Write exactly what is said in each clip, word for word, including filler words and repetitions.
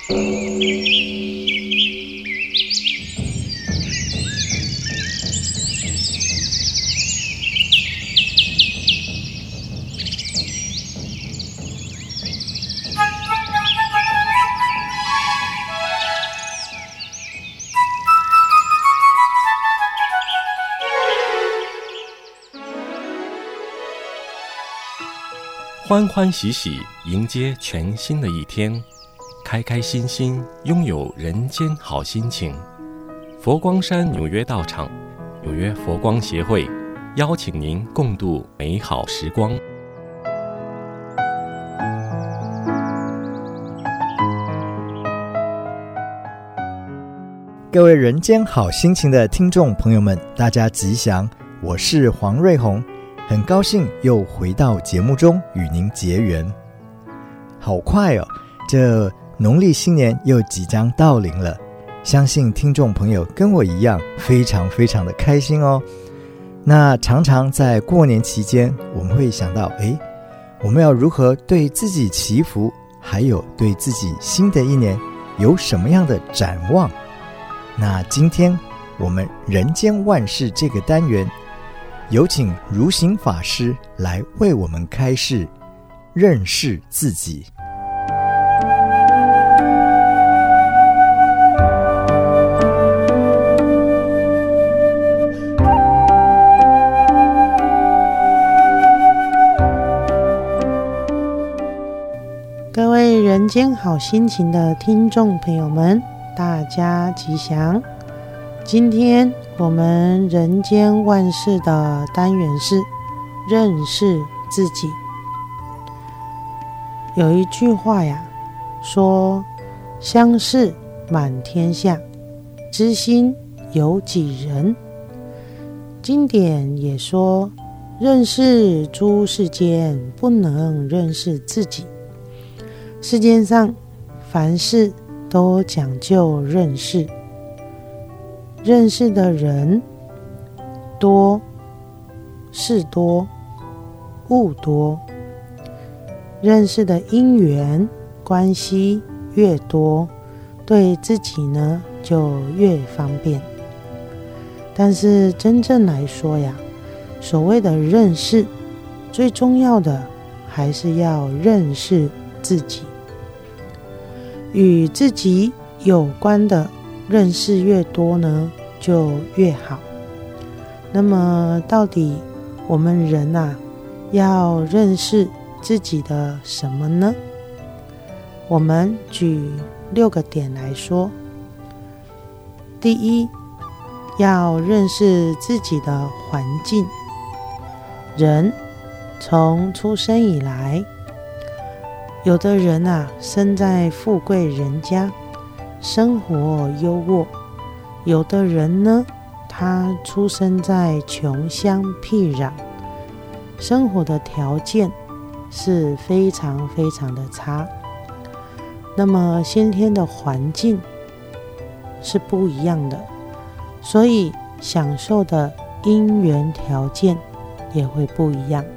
欢欢喜喜迎接全新的一天，开开心心拥有人间好心情。佛光山纽约道场纽约佛光协会邀请您共度美好时光。 各位人间好心情的听众朋友们，大家吉祥，我是黄瑞宏，很高兴又回到节目中与您结缘。好快哦，这农历新年又即将到临了，相信听众朋友跟我一样非常非常的开心哦。那常常在过年期间，我们会想到，诶，我们要如何对自己祈福，还有对自己新的一年有什么样的展望。那今天我们人间万事这个单元，有请如行法师来为我们开示认识自己。 各位人间好心情的听众朋友们，大家吉祥。今天我们人间万事的单元是认识自己。有一句话呀，说相识满天下，知心有几人。经典也说，认识诸世间，不能认识自己。世界上凡事都讲究认识，认识的人多，事多，物多，认识的因缘关系越多，对自己呢就越方便。但是真正来说呀，所谓的认识，最重要的还是要认识自己。与自己有关的认识越多呢，就越好。那么到底我们人啊，要认识自己的什么呢？我们举六个点来说。第一，要认识自己的环境。人从出生以来，有的人啊，生在富贵人家，生活优渥；有的人呢，他出生在穷乡僻壤，生活的条件是非常非常的差。那么先天的环境是不一样的，所以享受的因缘条件也会不一样。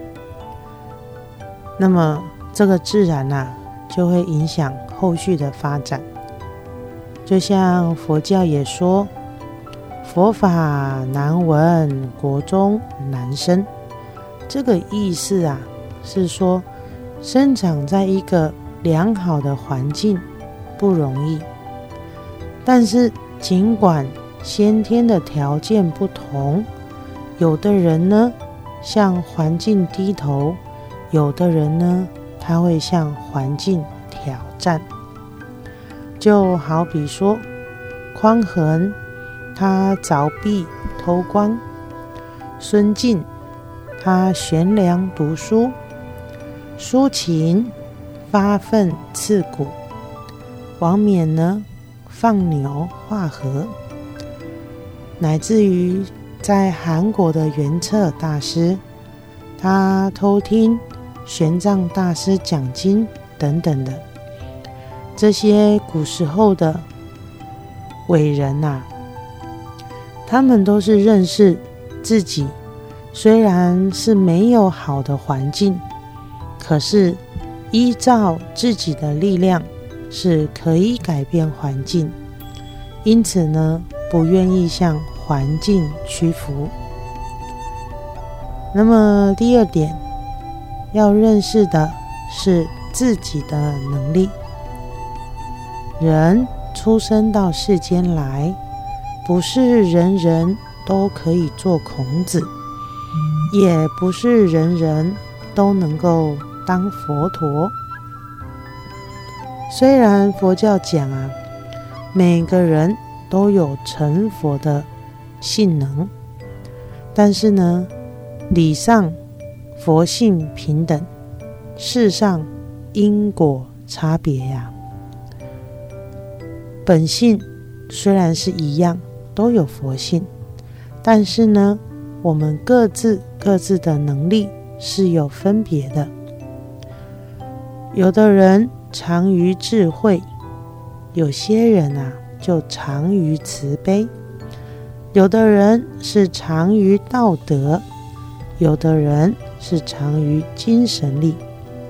那么这个自然啊，就会影响后续的发展。就像佛教也说，佛法难闻，国中难生。这个意思啊，是说生长在一个良好的环境不容易，但是尽管先天的条件不同，有的人呢向环境低头，有的人呢他会向环境挑战。就好比说匡衡他凿壁偷光，孙敬他悬梁读书，苏秦发愤刺骨，王冕呢放牛画河，乃至于在韩国的圆策大师，他偷听玄奘大师讲经等等的，这些古时候的伟人啊，他们都是认识自己，虽然是没有好的环境，可是依照自己的力量是可以改变环境，因此呢，不愿意向环境屈服。那么第二点，要认识的是自己的能力。人出生到世间来，不是人人都可以做孔子，也不是人人都能够当佛陀。虽然佛教讲啊，每个人都有成佛的性能，但是呢，理上佛性平等，事上因果差别呀、啊。本性虽然是一样，都有佛性，但是呢，我们各自各自的能力是有分别的。有的人长于智慧，有些人啊就长于慈悲，有的人是长于道德，有的人是长于精神力。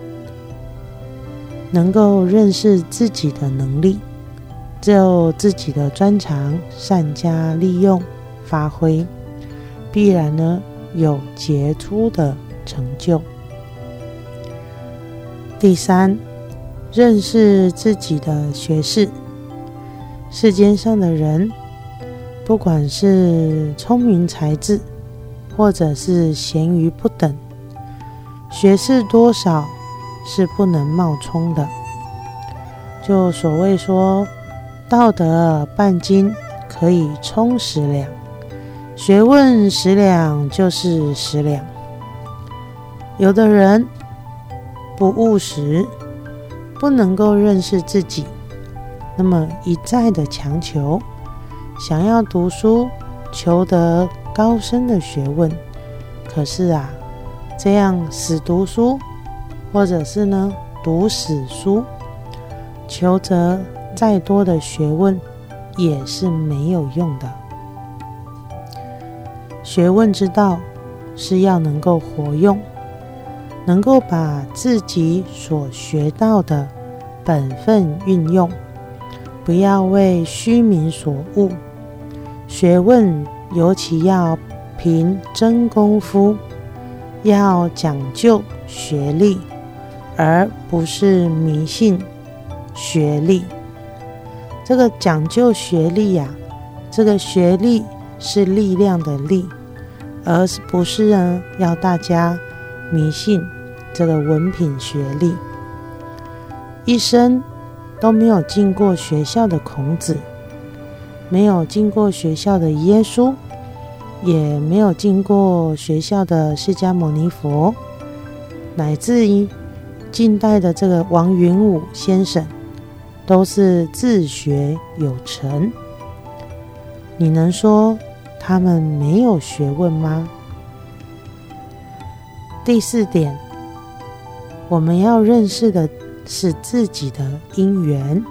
能够认识自己的能力，就自己的专长善加利用发挥，必然呢有杰出的成就。第三，认识自己的学识。世间上的人，不管是聪明才智，或者是咸愚不等，学识多少是不能冒充的。就所谓说，道德半斤可以充十两，学问十两就是十两。有的人不务实，不能够认识自己，那么一再的强求，想要读书，求得高深的学问，可是啊，这样死读书，或者是呢读死书，求得再多的学问也是没有用的。学问之道是要能够活用，能够把自己所学到的本分运用，不要为虚名所误。学问尤其要凭真功夫，要讲究学历，而不是迷信学历。这个讲究学历呀、啊，这个学历是力量的力，而不是呢要大家迷信这个文凭学历。一生都没有进过学校的孔子，没有进过学校的耶稣，也没有进过学校的释迦牟尼佛，乃至于近代的这个王云武先生，都是自学有成。你能说他们没有学问吗？第四点，我们要认识的是自己的因缘。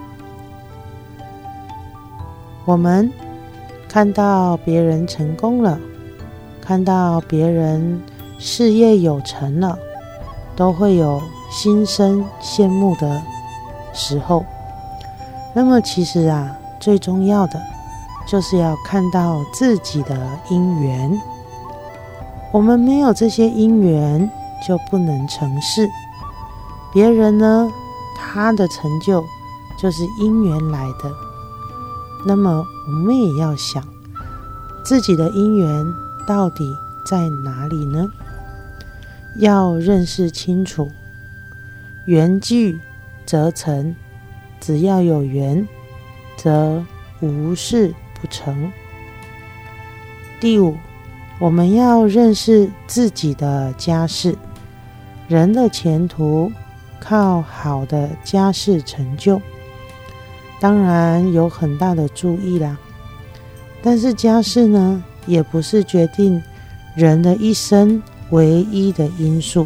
我们看到别人成功了，看到别人事业有成了，都会有心生羡慕的时候。那么其实啊，最重要的就是要看到自己的因缘。我们没有这些因缘，就不能成事。别人呢，他的成就就是因缘来的。那么我们也要想，自己的因缘到底在哪里呢？要认识清楚，缘聚则成，只要有缘，则无事不成。第五，我们要认识自己的家世。人的前途靠好的家世成就，当然有很大的注意啦。但是家世呢，也不是决定人的一生唯一的因素。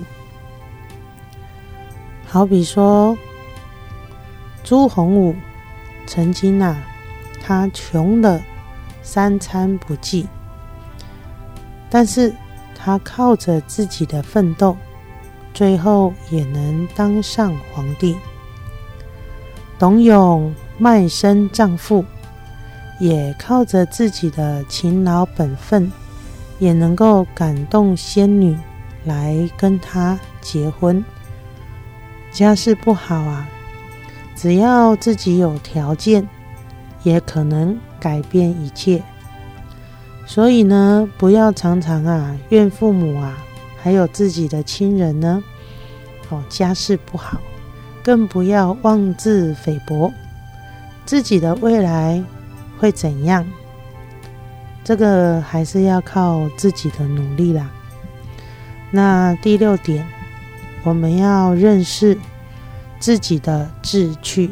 好比说，朱洪武曾经啊，他穷的三餐不继，但是他靠着自己的奋斗，最后也能当上皇帝。 董永卖身葬父，也靠着自己的勤劳本分，也能够感动仙女来跟他结婚。家世不好啊，只要自己有条件，也可能改变一切。所以呢，不要常常啊怨父母啊，还有自己的亲人呢，哦，家世不好，更不要妄自菲薄，自己的未来会怎样？这个还是要靠自己的努力啦。那第六点，我们要认识自己的志趣。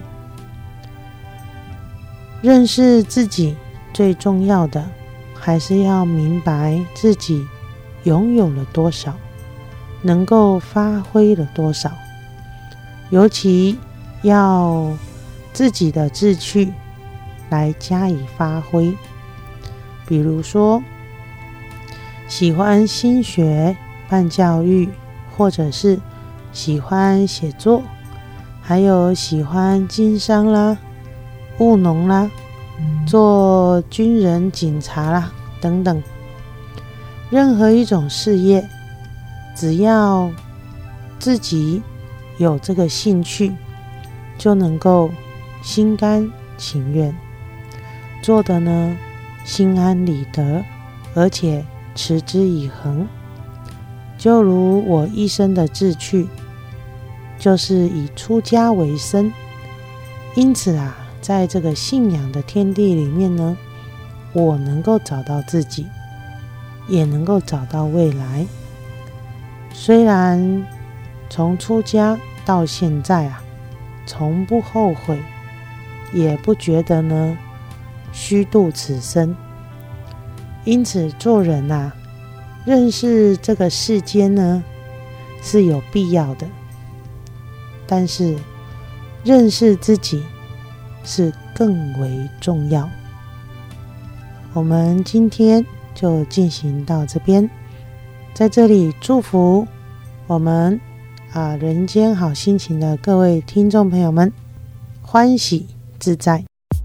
认识自己最重要的，还是要明白自己拥有了多少，能够发挥了多少。尤其要自己的志趣来加以发挥。比如说，喜欢新学办教育，或者是喜欢写作，还有喜欢经商啦、务农啦、做军人、警察啦等等，任何一种事业，只要自己有这个兴趣，就能够心甘情愿做的呢，心安理得，而且持之以恒。就如我一生的志趣，就是以出家为生，因此啊，在这个信仰的天地里面呢，我能够找到自己，也能够找到未来。虽然从出家到现在啊，从不后悔，也不觉得呢虚度此生。因此做人啊，认识这个世间呢是有必要的，但是认识自己是更为重要。我们今天就进行到这边，在这里祝福我们啊人间好心情的各位听众朋友们欢喜自在。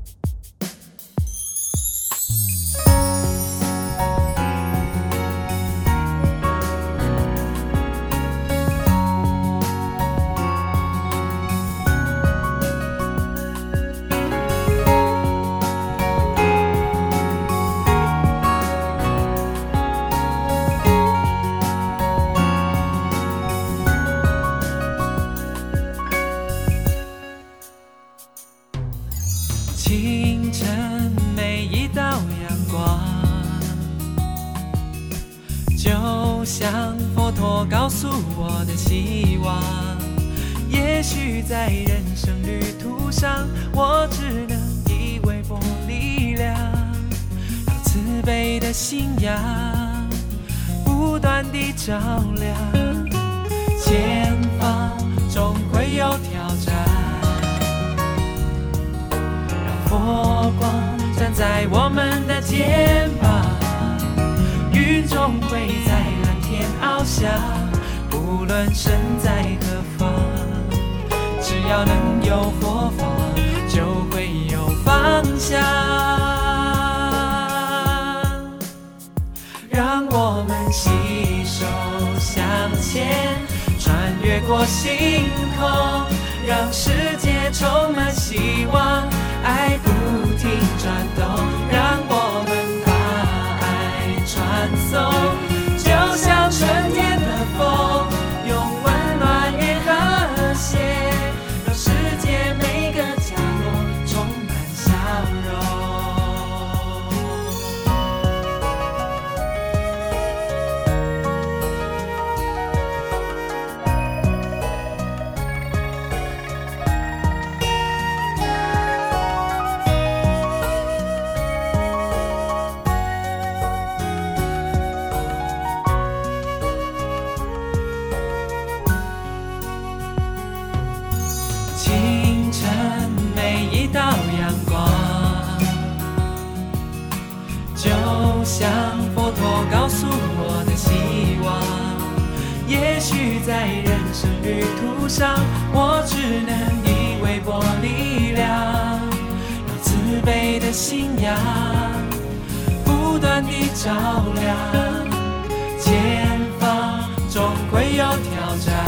清晨每一道阳光，就像佛陀告诉我的希望。也许在人生旅途上，我只能以微薄力量，让慈悲的信仰不断地照亮。前方总会有挑战，佛光站在我们的肩膀，云终会在蓝天翱翔。无论身在何方，只要能有佛法，就会有方向。让我们携手向前，穿越过星空，让世界充满希望。爱不停转动，让我们把爱传送，就像春天的风，用温暖与和谐，让世界每个角落充满笑容。像佛陀告诉我的希望，也许在人生旅途上，我只能以微微波力量，有慈悲的信仰不断地照亮，前方终会有挑战，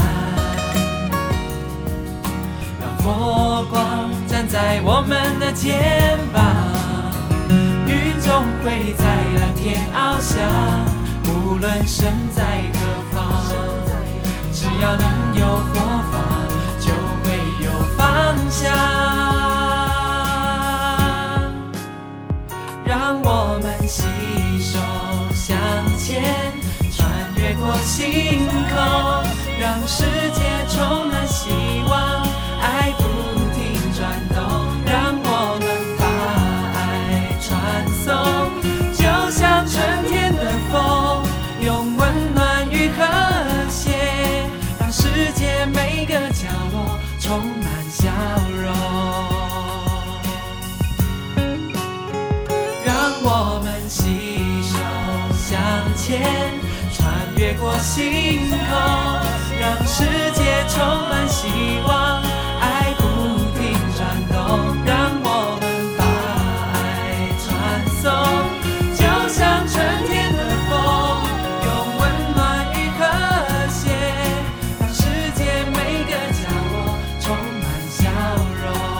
让佛光站在我们的肩膀，云终会在蓝天翱翔，无论身在何方，只要能有佛法，就会有方向。让我们携手向前，穿越过星空，让世界充满希望，爱不停转动，让我们把爱传送，就像春天的风，用温暖与和谐，让世界每个角落充满笑容。让我们携手向前，穿越过星空，让世界充满希望，爱不停转动，让我们把爱传送，就像春天的风，用温暖与和谐，让世界每个角落充满笑容。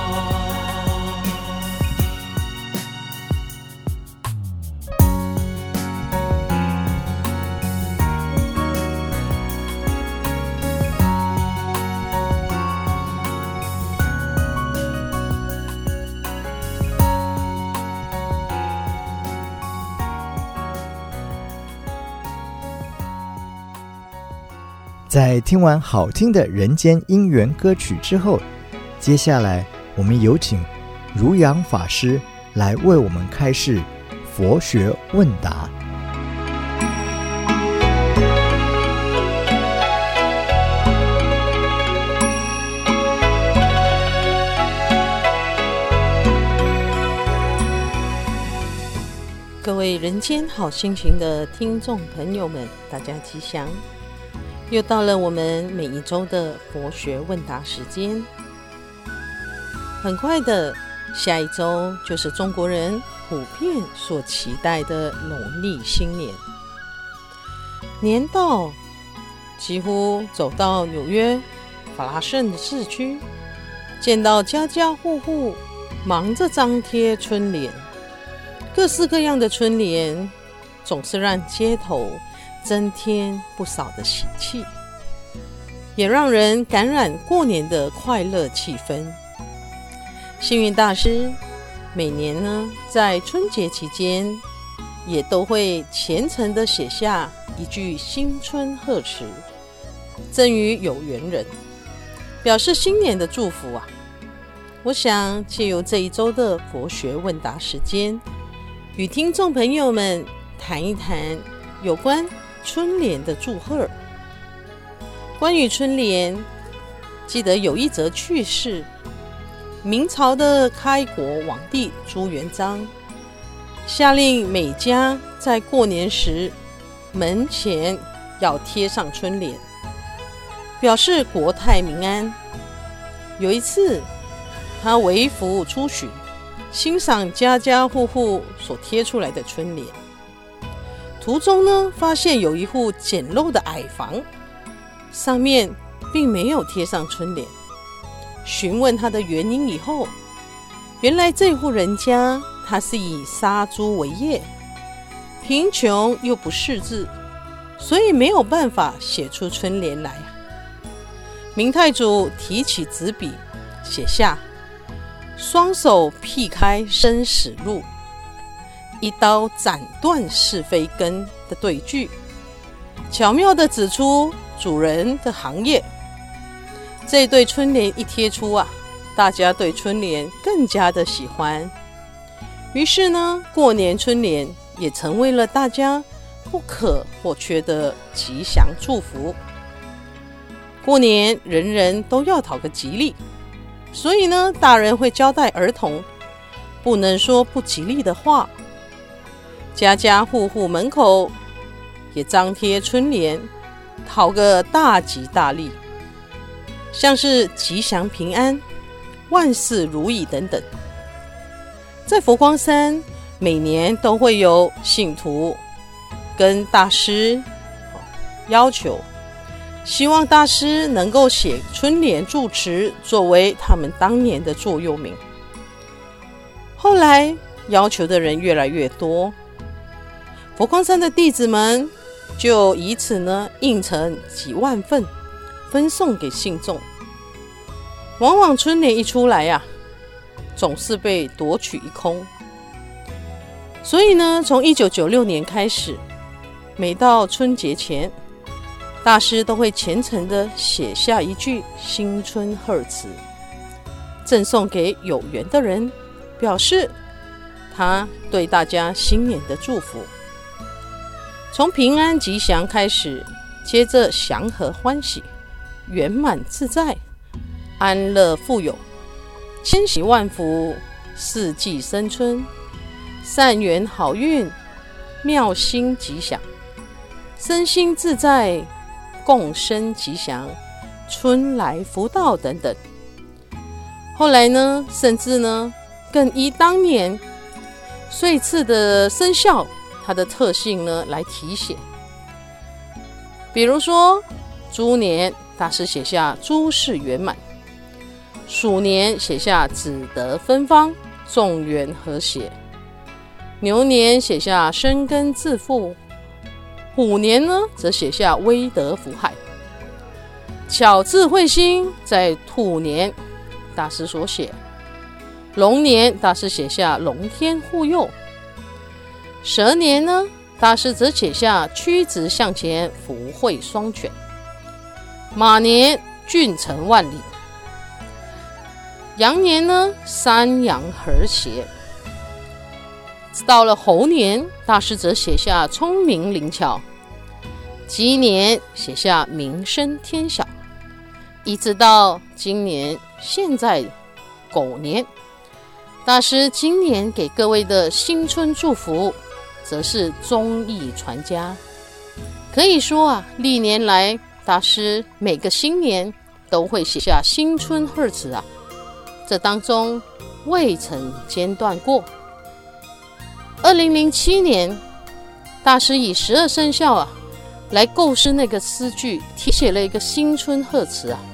在听完好听的人间姻缘歌曲之后，接下来我们有请如阳法师来为我们开示佛学问答。 各位人间好心情的听众朋友们，大家吉祥！又到了我们每一周的佛学问答时间。很快的，下一周就是中国人普遍所期待的农历新年。年到，几乎走到纽约法拉盛的市区，见到家家户户忙着张贴春联，各式各样的春联总是让街头增添不少的喜气，也让人感染过年的快乐气氛。星云大师每年呢，在春节期间也都会虔诚地写下一句新春贺词，赠予有缘人，表示新年的祝福啊。我想借由这一周的佛学问答时间，与听众朋友们谈一谈有关春联的祝贺。关于春联，记得有一则趣事，明朝的开国皇帝朱元璋下令每家在过年时门前要贴上春联，表示国泰民安。有一次他微服出巡，欣赏家家户户所贴出来的春联，途中呢，发现有一户简陋的矮房，上面并没有贴上春联。询问他的原因以后，原来这户人家他是以杀猪为业，贫穷又不识字，所以没有办法写出春联来。明太祖提起纸笔，写下双手劈开生死路，一刀斩断是非根的对句，巧妙地指出主人的行业。这对春联一贴出啊，大家对春联更加的喜欢。于是呢，过年春联也成为了大家不可或缺的吉祥祝福。过年人人都要讨个吉利，所以呢，大人会交代儿童不能说不吉利的话。家家户户门口也张贴春联，讨个大吉大利，像是吉祥平安、 万事如意等等。在佛光山，每年都会有信徒跟大师要求，希望大师能够写春联祝词作为他们当年的座右铭。后来要求的人越来越多，佛光山的弟子们就以此呢印成几万份，分送给信众。往往春联一出来呀、啊，总是被夺取一空。所以呢，从一九九六年开始，每到春节前，大师都会虔诚地写下一句新春贺词，赠送给有缘的人，表示他对大家新年的祝福。从平安吉祥开始，接着祥和欢喜、圆满自在、安乐富有、千喜万福、四季生春、善缘好运、妙心吉祥、身心自在、共生吉祥、春来福到等等。后来呢，甚至呢更依当年岁次的生肖它的特性呢来题写。比如说猪年，大师写下诸事圆满；鼠年写下子德芬芳，众缘和谐；牛年写下生根致富；虎年呢则写下威德福海。巧智慧心在兔年，大师所写；龙年，大师写下龙天护佑；蛇年呢，大师则写下曲直向前，福慧双全；马年俊成万里；羊年呢，三阳和谐；到了猴年，大师则写下聪明灵巧；鸡年写下名声天晓；一直到今年现在狗年，大师今年给各位的新春祝福则是忠义传家。可以说啊，历年来大师每个新年都会写下新春贺词啊，这当中未曾间断过。二零零七年，大师以十二生肖啊来构思那个诗句，题写了一个新春贺词啊。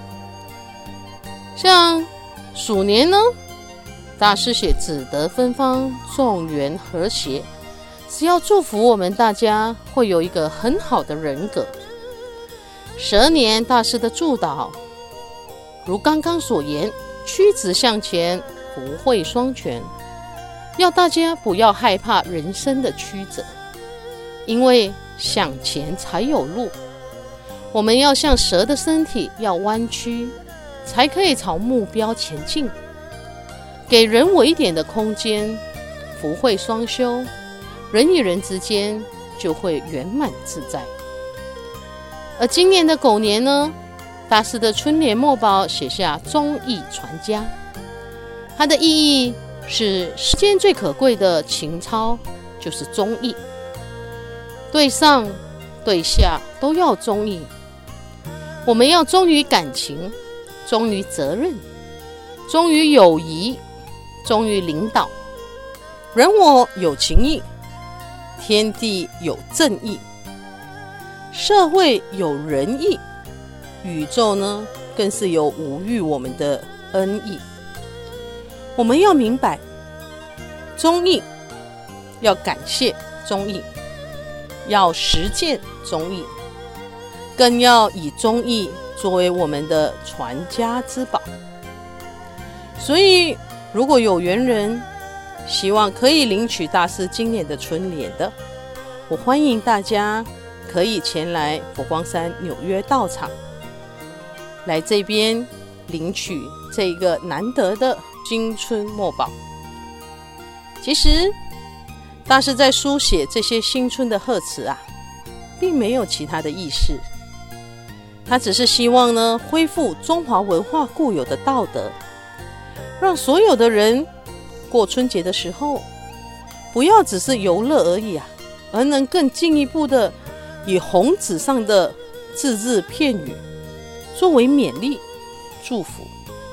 像鼠年呢，大师写子德芬芳，众缘和谐，是要祝福我们大家会有一个很好的人格。蛇年，大师的祝祷如刚刚所言，曲直向前，福慧双全，要大家不要害怕人生的曲折，因为向前才有路。我们要像蛇的身体要弯曲，才可以朝目标前进。给人我一点的空间，福慧双修，人与人之间就会圆满自在。而今年的狗年呢，大师的春联墨宝写下忠义传家，它的意义是世间最可贵的情操就是忠义，对上对下都要忠义。我们要忠于感情，忠于责任，忠于友谊，忠于领导。人我有情义，天地有正义，社会有仁义，宇宙呢更是有无欲我们的恩义。我们要明白忠义，要感谢忠义，要实践忠义，更要以忠义作为我们的传家之宝。所以如果有缘人希望可以领取大师今年的春联的，我欢迎大家可以前来佛光山纽约道场，来这边领取这个难得的新春墨宝。其实大师在书写这些新春的贺词啊，并没有其他的意思，他只是希望呢恢复中华文化固有的道德，让所有的人过春节的时候不要只是游乐而已啊，而能更进一步的以红纸上的字字片语作为勉励祝福，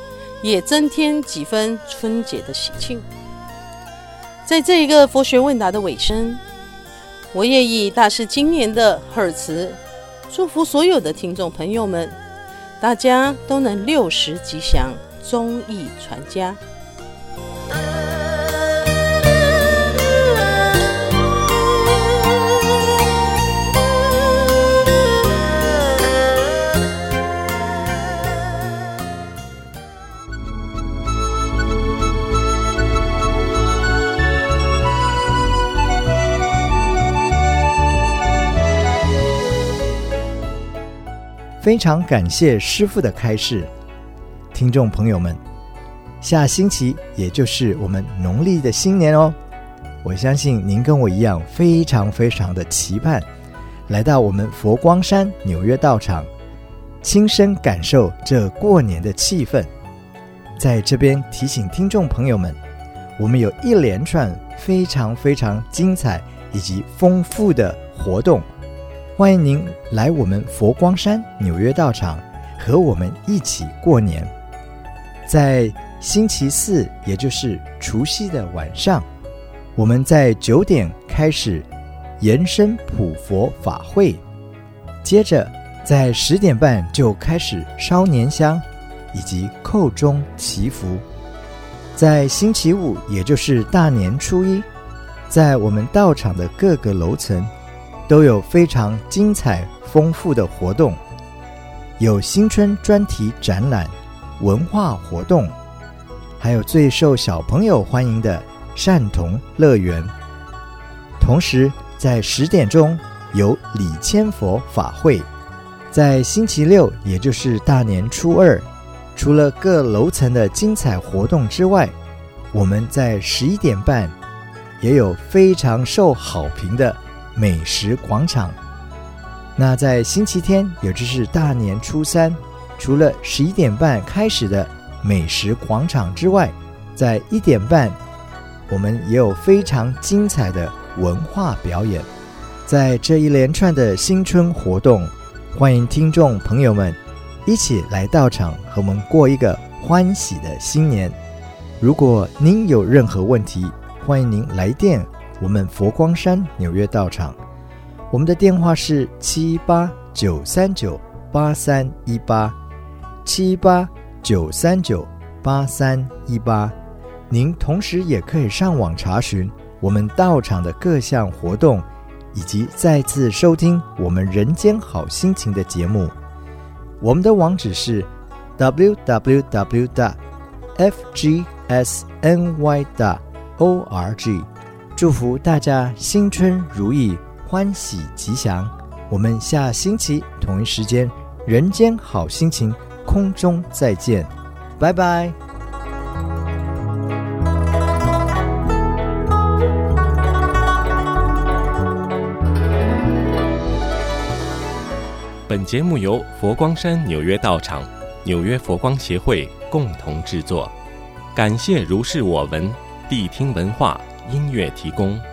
也增添几分春节的喜庆。在这一个佛学问答的尾声，我也以大师今年的贺词，祝福所有的听众朋友们，大家都能六十吉祥，忠义传家。 非常感谢师父的开示。听众朋友们，下星期也就是我们农历的新年哦，我相信您跟我一样非常非常的期盼来到我们佛光山纽约道场，亲身感受这过年的气氛。在这边提醒听众朋友们，我们有一连串非常非常精彩以及丰富的活动，欢迎您来我们佛光山纽约道场和我们一起过年。在星期四，也就是除夕的晚上，我们在九点开始延伸普佛法会，接着在十点半就开始烧年香以及叩钟祈福。在星期五，也就是大年初一，在我们道场的各个楼层都有非常精彩丰富的活动，有新春专题展览、文化活动，还有最受小朋友欢迎的善童乐园。同时在十点钟有礼千佛法会。在星期六，也就是大年初二，除了各楼层的精彩活动之外，我们在十一点半也有非常受好评的美食广场。那在星期天，也就是大年初三，除了十一点半开始的美食广场之外，在一点半我们也有非常精彩的文化表演。在这一连串的新春活动，欢迎听众朋友们一起来到场和我们过一个欢喜的新年。如果您有任何问题，欢迎您来电我们佛光山纽约道场，我们的电话是七八九三九八三一八，七八九三九八三一八。您同时也可以上网查询我们道场的各项活动，以及再次收听我们人间好心情的节目。我们的网址是 double-u double-u double-u 点 f g s n y 点 org。 祝福大家新春如意，欢喜吉祥。我们下星期同一时间人间好心情空中再见，拜拜。 本节目由佛光山纽约道场、纽约佛光协会共同制作，感谢如是我闻谛听文化音乐提供。